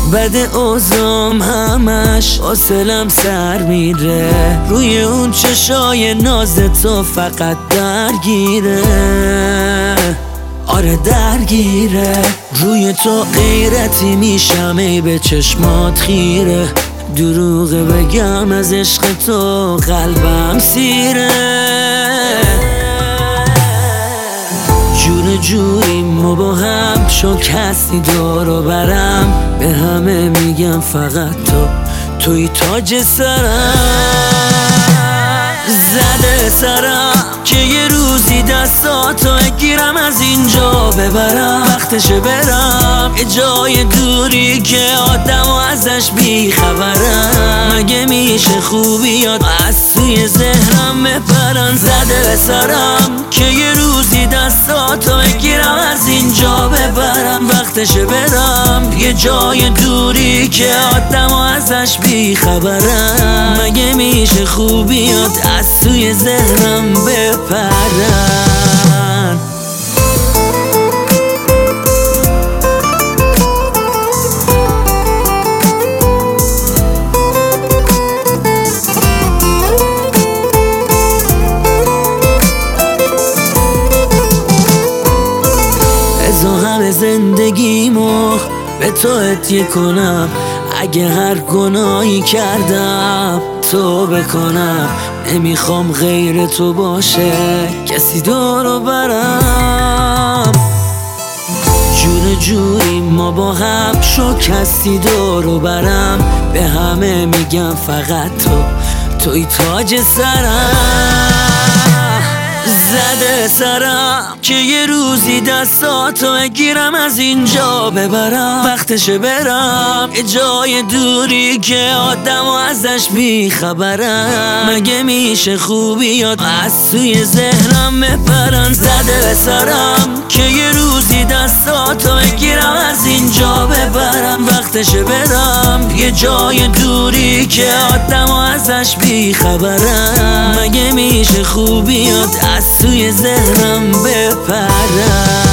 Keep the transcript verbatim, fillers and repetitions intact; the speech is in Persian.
بد اوزام همش حوصلم سر میره، روی اون چشای ناز تو فقط درگیره. آره درگیره، روی تو غیرتی میشم ای به چشمات خیره. دروغه بگم از عشق تو قلبم سیره. جور جوریم و با هم شکستی دور برم، به همه میگم فقط تو توی تاج سرم. زده سرم که یه روزی دستاتو گیرم از اینجا ببرم، وقتشه برم یه جای دوری که آدم و ازش بیخبرم. مگه میشه خوبیات از توی ذهنم بپرن؟ زده سرم که یه روزی دستاتو بگیرم از اینجا ببرم، وقتشه برم یه جای دوری که آدم و ازش بیخبرم. مگه میشه خوبیات از توی ذهنم بپرن؟ زندگیمو به تو هدیه کنم، اگه هر گناهی کردم تو بکنم. نمیخوام غیر تو باشه کسی دورو برم. جور جوری ما با هم شکستی دورو برم، به همه میگم فقط تو توی تاج سرم. زده سرم که یه روزی دستاتو بگیرم از اینجا ببرم، وقتشه برم یه جای دوری که آدم و ازش بیخبرم. مگه میشه خوبیات از توی ذهنم بپرن؟ زده سرم که یه روزی دستاتو بگیرم از اینجا ببرم، وقتشه برم یه جای دوری که آدم و ازش بیخبرم. مگه میشه خوبیات از توی ذهنم بپرن؟